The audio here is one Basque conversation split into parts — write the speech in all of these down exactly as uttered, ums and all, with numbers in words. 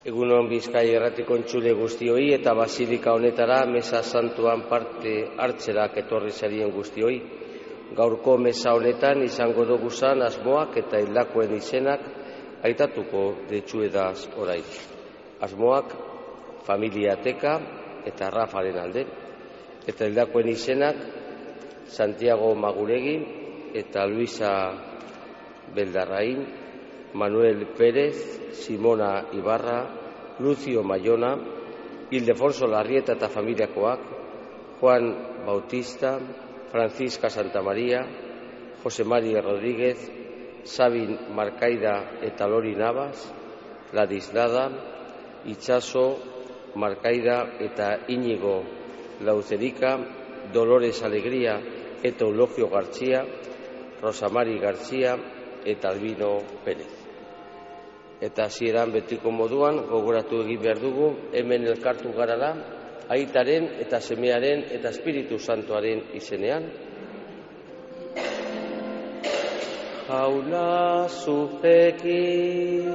Egunon Bizkai Erratiko entzule guztioi eta basilika honetara mesa santuan parte hartzerak etorri zarien guztioi. Gaurko mesa honetan izango doguzan asmoak eta hildakoen izenak aitatuko detsuedaz orain. Asmoak familiateka eta Rafaren alde, eta hildakoen izenak Santiago Maguregi eta Luisa Beldarrain, Manuel Pérez, Simona Ibarra, Lucio Mayona, Ildefonso Larrieta eta familiakoak, Juan Bautista, Francisca Santamaria, Jose Mari Rodríguez, Sabin Markaida eta Lori Navas, Ladislada, Itxaso, Markaida eta Íñigo Lauzerika, Dolores Alegría eta Eulogio García, Rosa Mari García eta Albino Pérez. Eta hasieran betiko moduan gogoratu egin behar dugu hemen elkartu garala Aitaren eta Semearen eta Espiritu Santuaren izenean. Jauna zupekin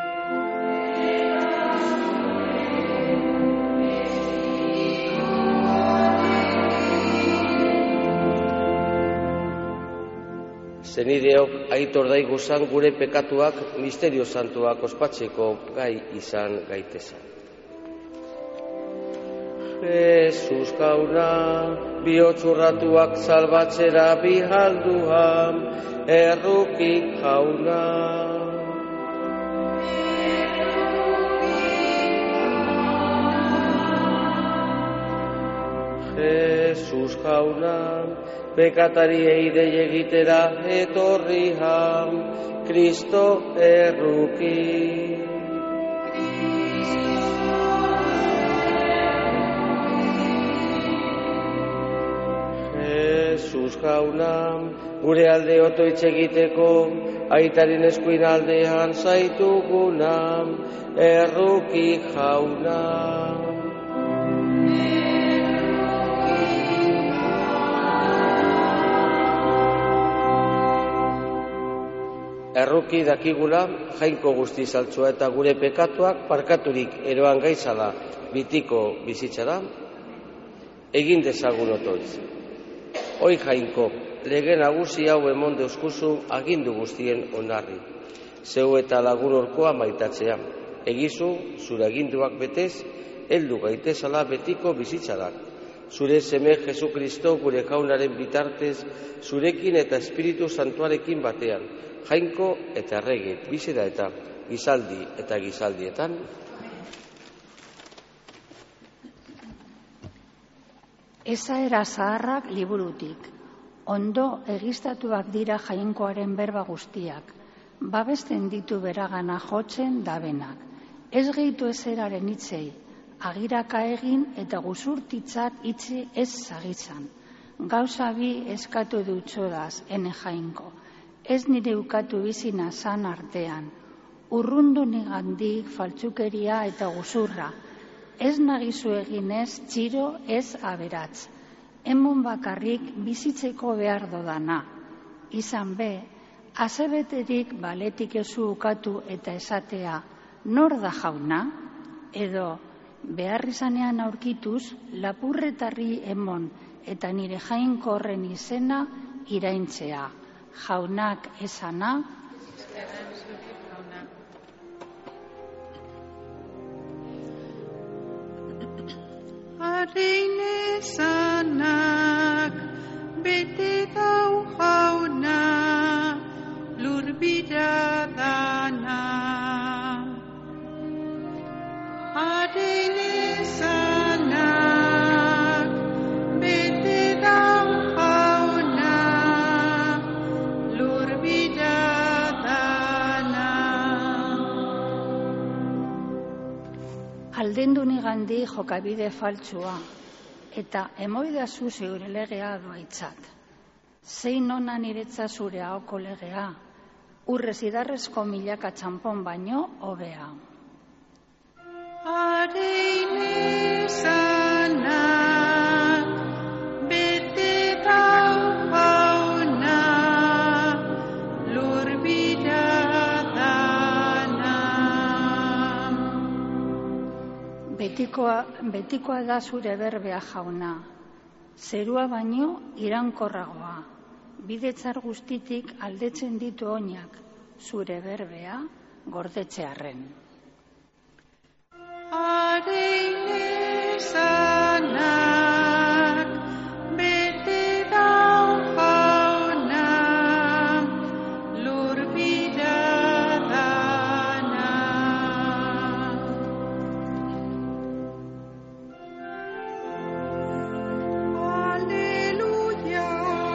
Zenideok aitor daiguzan gure pekatuak misterio santuak ospatzeko gai izan gaitezan. Jesus jauna, bihotxurratuak salbatzera bihalduan, erruki jauna. Jesus jauna, bekatariei dei egitera etorri ham, Kristo erruki. Jesus jauna, gure alde otoitz egiteko, Aitaren eskuin aldean zaituguna, erruki jauna. Erruki dakigula jainko guzti saltzua eta gure pekatuak parkaturik eroan gaizala bitiko bizitzara, egin dezagun otoitz. Hoi jainko, lege nagusi hau emon deuskuzu agindu guztien onarri. Zeu eta lagun orkoa maitatzea. Egizu, zure aginduak betez, heldu gaitezala betiko bizitzarak. Zure seme Jesu Kristo gure jaunaren bitartez, zurekin eta Espiritu Santuarekin batean, jainko eta errege, bizera eta gizaldi eta gizaldietan. Esaera zaharrak liburutik. Ondo egiztatuak dira jainkoaren berba guztiak. Babesten ditu beragana jotzen dabenak. Ez gehitu ezeraren hitzei. Agiraka egin eta guzurtitzat itzi ez zagitzan. Gauza bi eskatu dutxodaz, ene jainko. Ez nire ukatu bizina zan artean. Urrundu nigandik faltzukeria eta guzurra. Ez nagizu eginez txiro ez aberatz. Emon bakarrik bizitzeko behar dodana. Izan be, azebeterik baletik ezu ukatu eta esatea, nor da jauna? Edo, behar izanean aurkituz, lapurretarri emon eta nire jainko horren izena iraintzea. Jaunak esana, Haren esanak bete dau jauna, lurbira dana. Haren esanak bete dau jauna, lurbira dana. aldendu nigandi jokabide faltsua, eta emoidazu zeure legea doaitzat. Zein ona niretza zure ahoko legea, urrez idarrezko milaka txampon baino hobea. Haren esanak bete dau jauna, lurbira dana. Betikoa, betikoa da zure berbea, Jauna, zerua baino iraunkorragoa. Bidetzar guztitik aldetzen ditu oinak, zure berbea gordetzearren. Haren esanak bete dau Jauna, lur bidadana. Aleluya,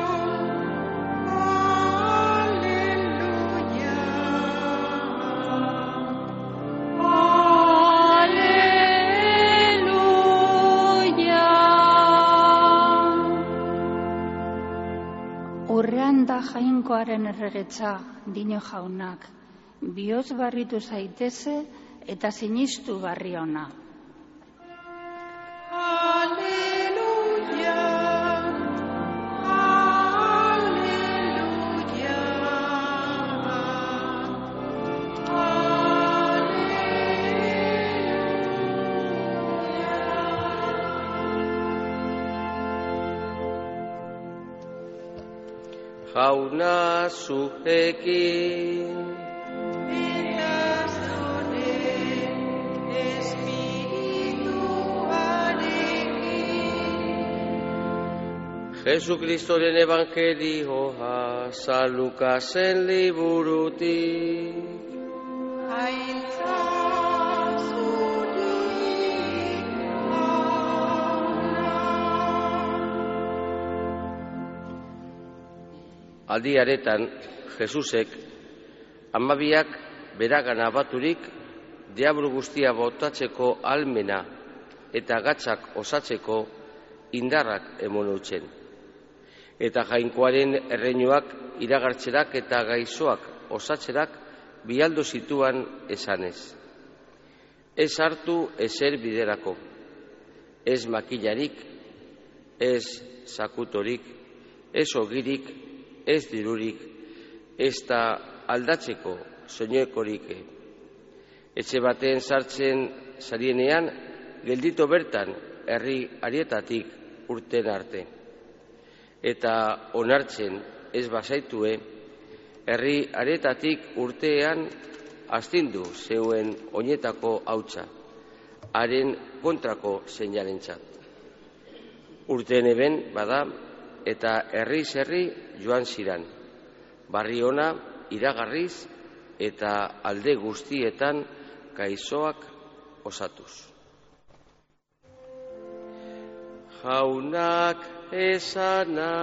aleluya, Urrean da Jainkoaren erregetza, dino Jaunak, bihotz barritu zaiteze eta sinistu barri ona. aleluya, aleluya, Jauna zuekin, eta zure espirituarekin. Jesukristoren evangelioa San Lukasen liburutik. Aintza zuri, Aldi haretan, Jesusek, hamabiak beragana baturik, diablu guztia botatzeko almena eta gatzak osatzeko indarrak emon utzen. Eta Jainkoaren erreinuak iragartzerak eta gaixoak osatzerak bialdo zituan esanez. Ez hartu ezer biderako, ez makilarik, ez sakutorik, ez ogirik, ez dirurik, ez da aldatzeko soinekorik. Etxe baten sartzen zarienean, geldito bertan herri harietatik urten arte. Eta onartzen ez bazaitue, herri harietatik urtean astindu zeuen oinetako hautsa, haren kontrako seinalentzat. Urteen eben bada, eta herriz herri joan ziran, barri ona iragarriz eta alde guztietan gaixoak osatuz. Jaunak esana,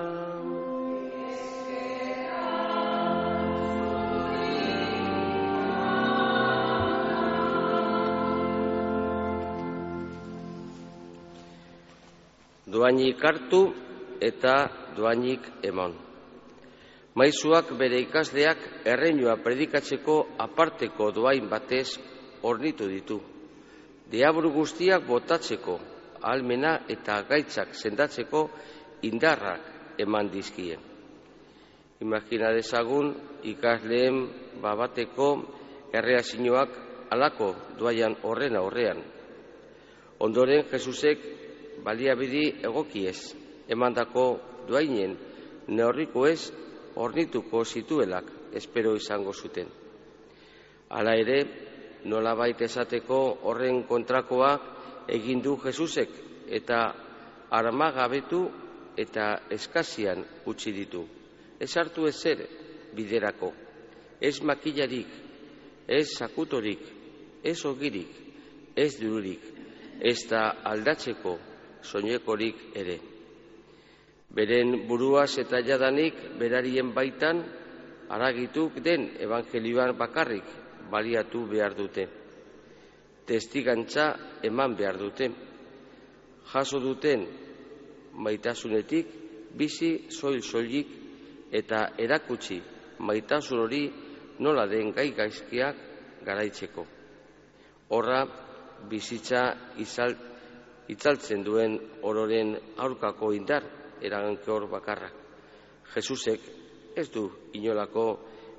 doainik hartu eta doainik emon. Maizuak bere ikasleak erreinua predikatzeko aparteko doain batez hornitu ditu. Diablu guztiak botatzeko, ahalmena eta gaitzak sendatzeko indarrak eman dizkie. Imagina dezagun ikasleen babateko erreakzioak halako doaian horren aurrean. Ondoren Jesusek baliabide egokiez emandako doainen neurriko ez hornituko zituelak espero izango zuten. Hala ere, nolabait esateko horren kontrakoa egin du Jesusek eta armagabetu eta eskazian utzi ditu. Ez hartu ezer biderako, ez makilarik, ez sakutorik, ez ogirik, ez dirurik, ez da aldatzeko soinekorik ere. Beren buruaz eta jadanik berarien baitan haragituk den evangelioan bakarrik baliatu behar dute. Testigantza eman behar dute. Jaso duten maitasunetik bizi soil-soilik eta erakutsi maitasun hori nola den gai gaizkiak garaitzeko. Horra bizitza izal, itzaltzen duen ororen aurkako indar eragankor bakarrak. Jesusek ez du inolako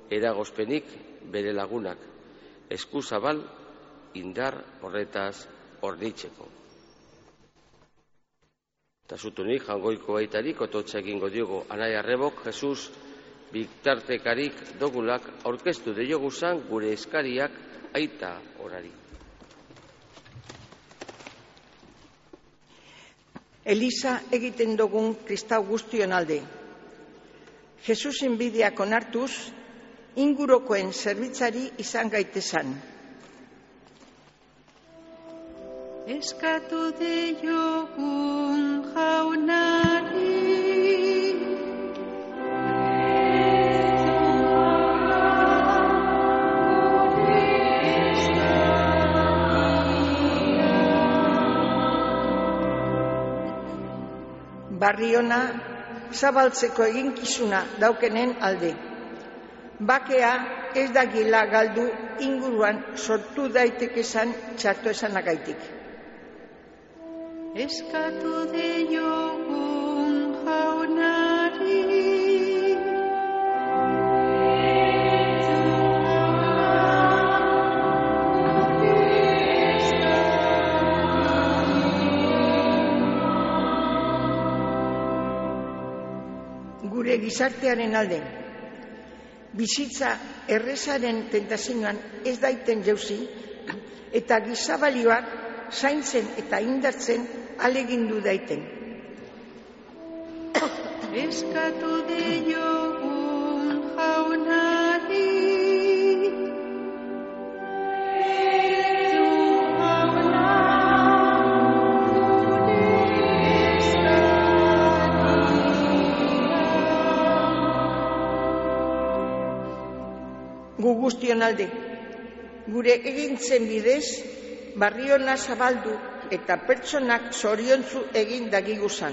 eragozpenik bere lagunak. Eskuzabal indar horretaz hornitzeko. Eta zutunik, jangoiko baitarik, ototza egingo diogo Anai Arrebok, Jesus bitartekarik dogulak aurkeztu dioguzan gure eskariak aita orari. Eliza egiten dugun kristau guztion alde. Jesusen bideak onartuz, ingurokoen zerbitzari izan gaitezan. Eskatu diogun jaunari, barri ona zabaltzeko eginkizuna daukenen alde. Bakea ez da gila galdu inguruan sortu daitekezan txarto esanagaitik. eskatu diogun jaunari, gure gizartearen alde. Bizitza errezaren tentazioan ez daiten jauzi, eta gizabalioak zaintzen eta indartzen alegindu daiten. eskatu diogun jaunari, Gu guztion alde, gure egintzen bidez, barri ona zabaldu eta pertsonak zoriontzu egin dagiguzan.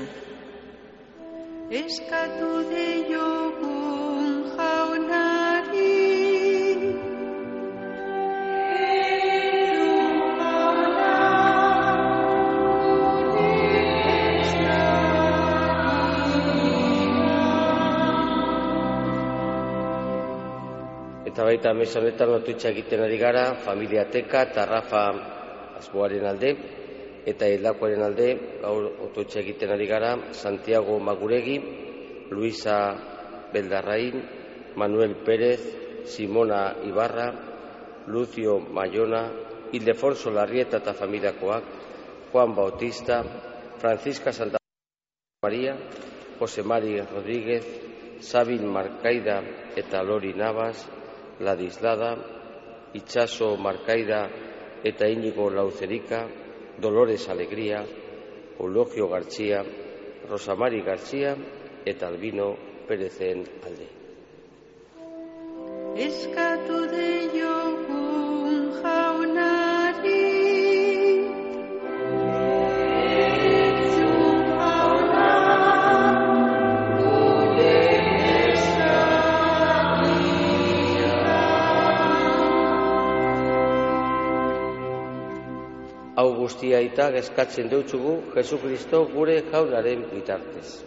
eskatu diogun jaunari, Eta baita mesa honetan otutxa egiten ari gara, familiateka eta Rafa Asboaren alde, eta hildakoaren alde, gaur otutxa egiten ari gara, Santiago Maguregi, Luisa Beldarrain, Manuel Pérez, Simona Ibarra, Lucio Mayona, Ildefonso Larrieta eta familiakoak, Juan Bautista, Francisca Santa María, Jose Mari Rodríguez, Sabin Markaida eta Lori Navas, Ladislada, Itxaso Markaida eta Íñigo Lauzerika, Dolores Alegría, Eulogio García, Rosamari García eta Albino Pérezen alde. eskatu diogun jaunari, Hau guztia eta eskatzen deutzugu Jesukristo gure jaunaren bitartez.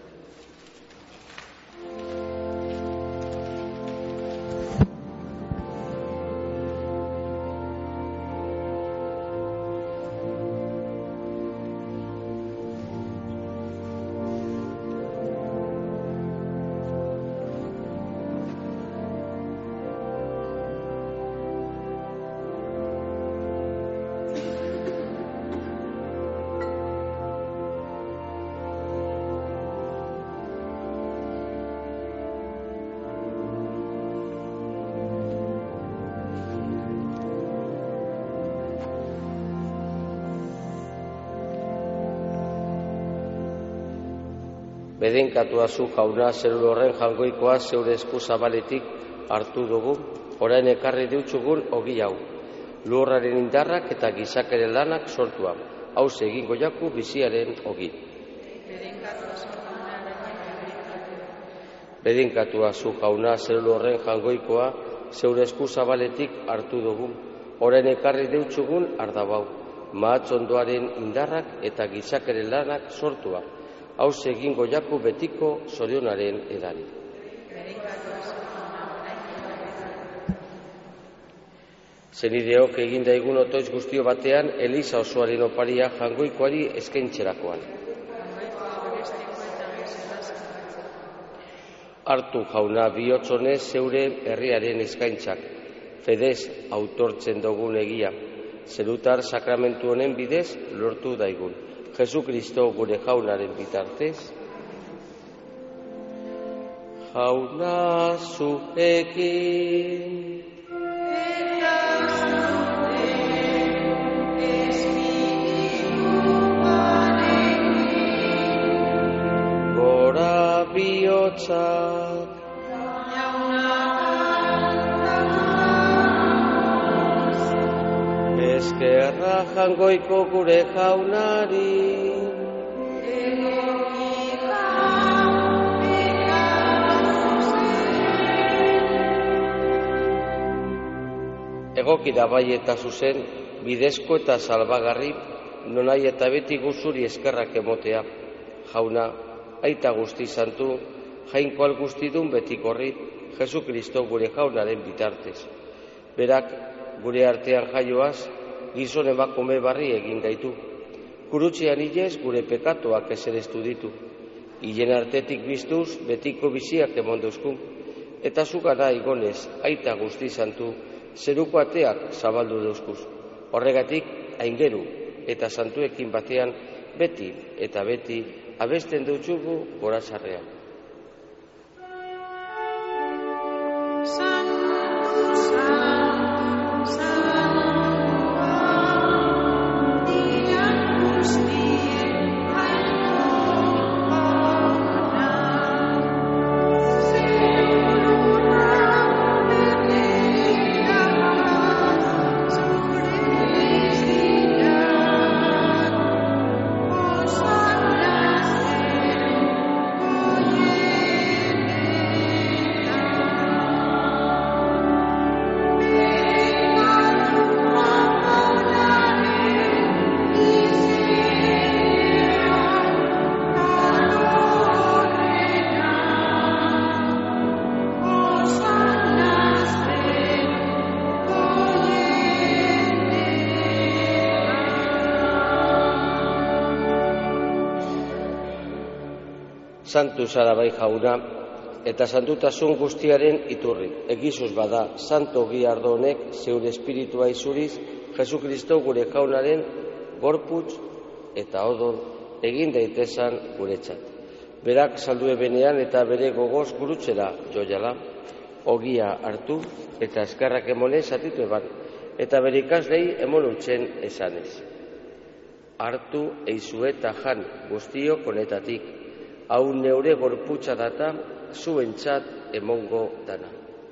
Bedenkatua zu jauna zerul horren jangoikoa zeure esku zabaletik hartu dugu, orain ekarri deutzugun ogi hau. Lurraren indarrak eta gizakeren lanak sortua. Hauze egingo jaku biziaren ogi. Bedenkatua zu jauna zerul horren jangoikoa zeure esku zabaletik hartu dugu, orain ekarri deutzugun ardabau. Mahatzondoaren indarrak eta gizakeren lanak sortua. Hauze egingo jaku betiko zorionaren edari. Zenideok egin daigun otoitz guztio batean Eliza osoaren oparia jangoikoari eskaintzerakoan. Hartu jauna bihotzonez zeure herriaren eskaintzak, fedez autortzen dugun egia, zerutar sakramentu honen bidez lortu daigun. Jesu Kristo gure jaunaren bitartez. Jauna zuekin. Gora bihotzak. Eskerra jangoiko gure jaunari. Egokira bai eta zuzen, bidezko eta salbagarri, nonai eta beti guzuri eskerrak emotea. Jauna, aita guzti santu, jainkoal guztidun betikorri, Jesu Kristo gure jaunaren bitartez. Berak, gure artean jaioaz, gizon emakume barri egin gaitu. Gurutzean hilez gure pekatuak esereztu ditu. Hilen artetik biztuz, betiko biziak emonduzku. Eta zugara igonez, aita guzti santu, zeruko ateak zabaldu duzkuz. Horregatik, aingeru eta santuekin batean, beti eta beti abesten dutzugu gorazarrean. Santu zara bai jauna, eta santutasun guztiaren iturri. Egizuz bada, santo giardo honek zeure espiritua izuriz, Jesu Kristo gure jaunaren gorputz eta odol egin daitezan guretzat. Berak saldue benean eta bere gogoz gurutzera joiala, ogia hartu eta eskerrak emonez atitu eban, eta bere ikaslei emonuntzen esanez. Hartu eizue eta jan guztio konetatik, hau neure gorputza data zuentzat emongo dana.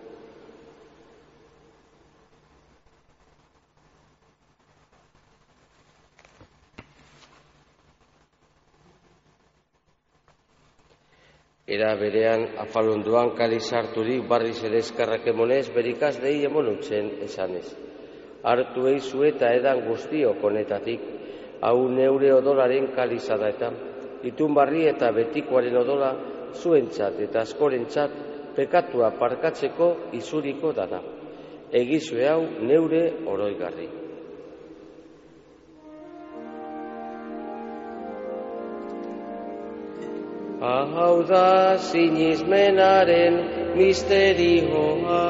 Era berean afalondoan kaliz harturik barriz ere eskarrak emonez berikaz dei emonutzen esanez. Hartu eizu eta edan guztio konetatik, hau neure odolaren kaliza da eta itun barri eta betikoaren odola zuentzat eta askorentzat pekatua parkatzeko izuriko dana. Egizue hau neure oroigarri. Hau da sinismenaren misterioa.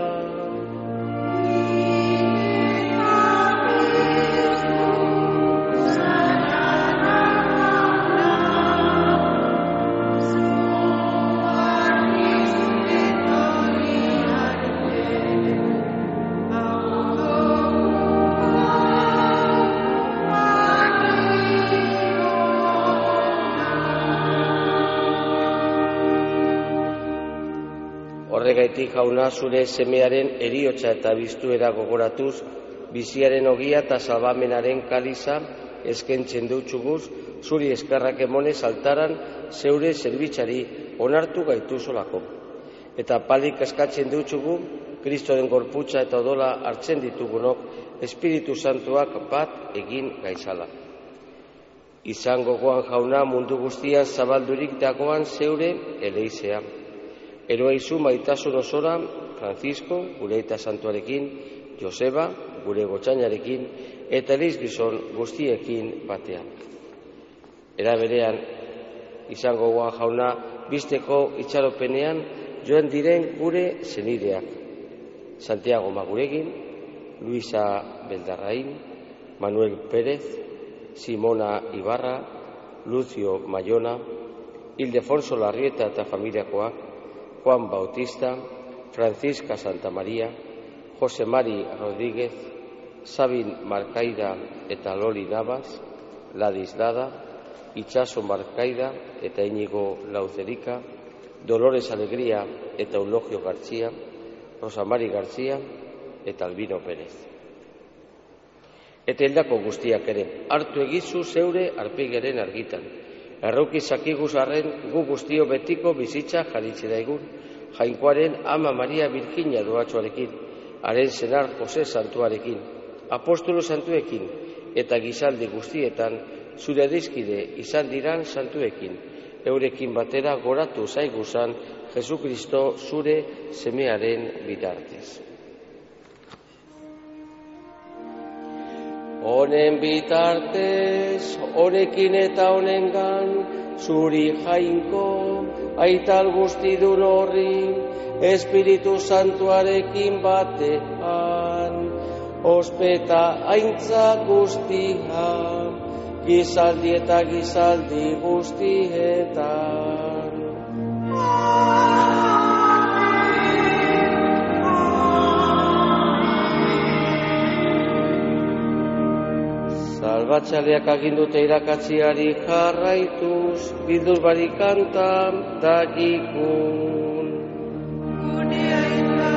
Horregaitik jauna zure semearen eriotza eta biztuera gogoratuz, biziaren ogia eta salbamenaren kaliza eskentzen dutxuguz, zuri eskarrak emonez altaran zeure zerbitzari onartu gaituzolako. Eta palik eskatzen dutxugu, Kristoren gorputza eta odola hartzen ditugunok, Espiritu Santuak bat egin gaizala. Izan gogoan jauna mundu guztian zabaldurik dagoan zeure eleizea. Eroeizu maitasun osora, Francisco, gure aita santuarekin, Joseba, gure gotzainarekin eta elizgizon guztiekin batean. Era berean, izango goa jauna bizteko itxaropenean joan diren gure senideak. Santiago Maguregin, Luisa Beldarrain, Manuel Pérez, Simona Ibarra, Lucio Mayona, Ildefonso Larrieta eta familiakoak, Juan Bautista, Francisca Santamaria, Jose Mari Rodríguez, Sabin Markaida eta Loli Navas, Ladis Dada, Itxaso Markaida eta Íñigo Lauzerika, Dolores Alegría eta Eulogio García, Rosa Mari García eta Albino Pérez. Eta hildako guztiak ere, hartu egizu zeure arpigeren argitan. Errauki zakiguz arren gu guztio betiko bizitza jaritze daigun, Jainkoaren ama Maria Virginia doatxoarekin, haren senar Jose Santuarekin, apostolo santuekin eta gizaldi guztietan zure dizkide izan diran santuekin, eurekin batera goratu zaiguzan Jesukristo zure semearen bitartez. Honen bitartez, honekin eta honengan, zuri Jainko, aital guztidun horri, Espiritu Santuarekin batean, ospeta aintza guztia, gizaldi eta gizaldi guztietan. Salbatzaleak agindute irakatziari jarraituz, bilduz bari kanta dagikun. Gure aita,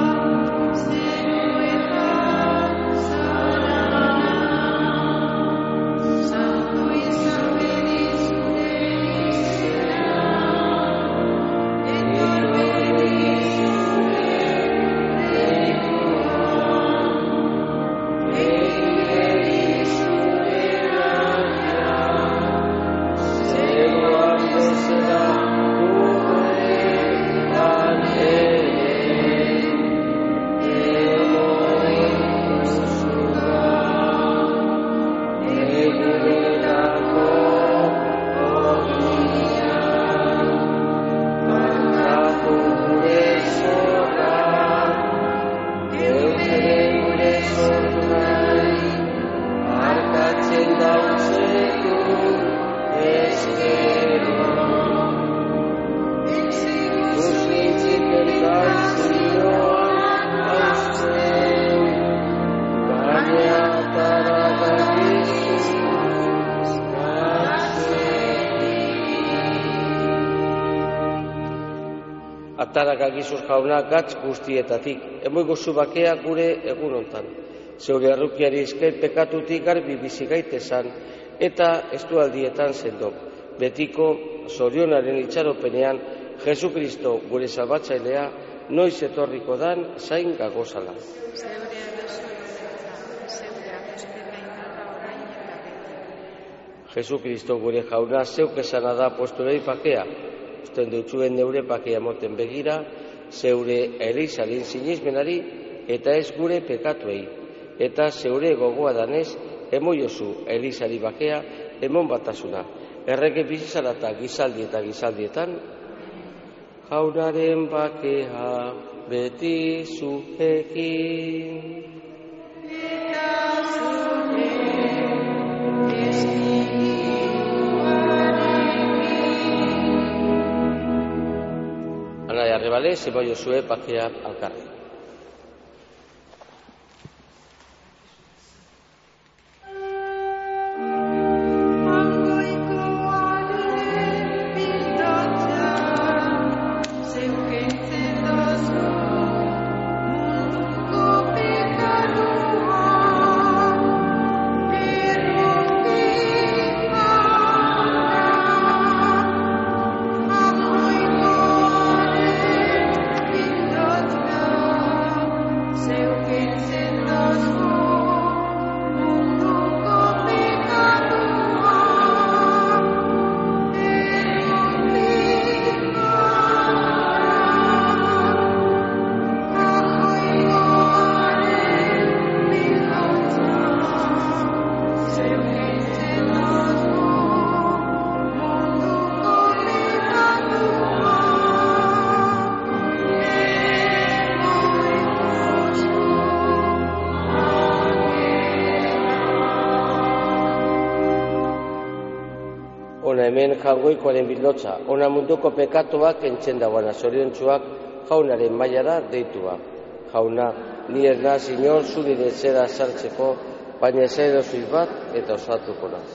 zeruetan zaudana, Santu izaberi zure izena, etorberri zure deikoa, egin zure naia, zeruan bezala gurrean ere, emoen zura, egunerako ogia, barkatu gure zorra, geure gure zorrai, barkatzen dautzeko eskero. Guztitzik elkaizioan hauzen, baina ataragakizuz gatzetik. Ataragakizuz jauna gatz guztietatik, emoi gozu bakea gure egun hontan. Zeure arrukiari esker pekatutik garbi bizi gaitezan eta estualdietan sendo. Betiko zorionaren itxaropenean Jesukristo gure salbatzailea noiz etorriko dan zain gagozala. Zeure arazoetara, zeure apostela indarra orain eta beti. Jesukristo gure jauna zeuk esana da apostolei pakea. Usten dutzuen neure pakea moten begira, zeure elizaren sinismenari eta ez gure pekatuei. Eta zeure gogoa danez, emoiozu elizari bakea, emon batasuna. Errege bizizarata gizaldi eta gizaldietan, jaunaren bakea beti zuekin. Eta zure espirituarekin. Anai arrebale, zeboiozue bakea alkarri. Thank you. Ona hemen jaungoikoaren bildotza, ona munduko pekatuak entzen dagoena, zoriontsuak jaunaren mailara deitua. Jauna, ni ez naz inor zurire zera sartzeko, baina ez erozuiz bat eta osatuko naz.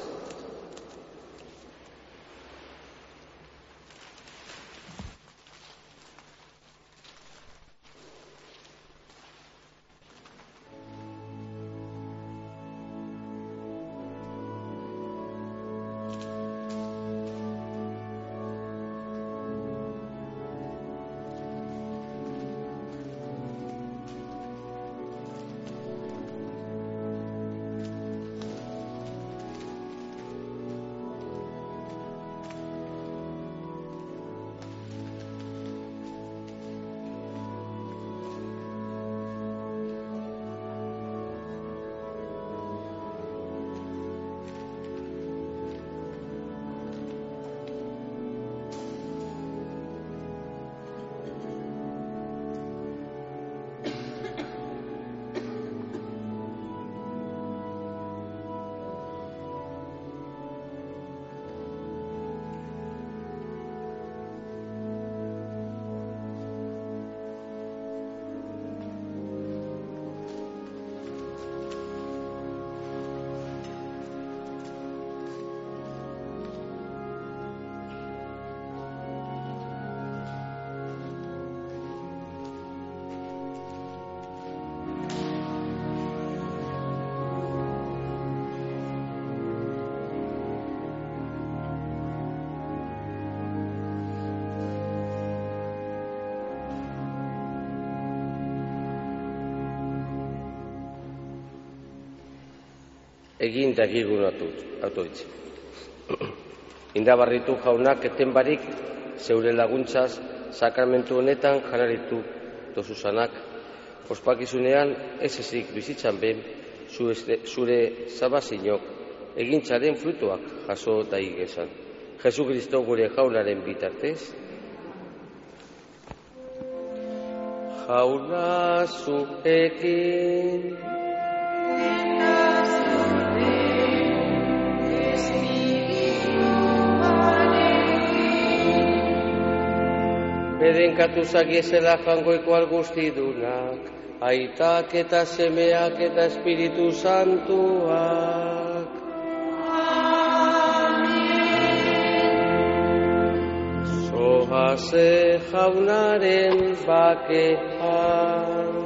Egin dagigun autoitzi. Indabarritu jaunak eten barik zeure laguntzaz sakramentu honetan janaritu dozuzanak. Ospakizunean ez ezik bizitzan ben zure zabazinok egintzaren frutuak jaso daigezan. Jesu Kristo gure jaunaren bitartez. Jauna zuekin Bedenkatu zagiezela jangoiko algustidunak, aitak eta semeak eta Espiritu Santuak. Zohaze jaunaren bakean.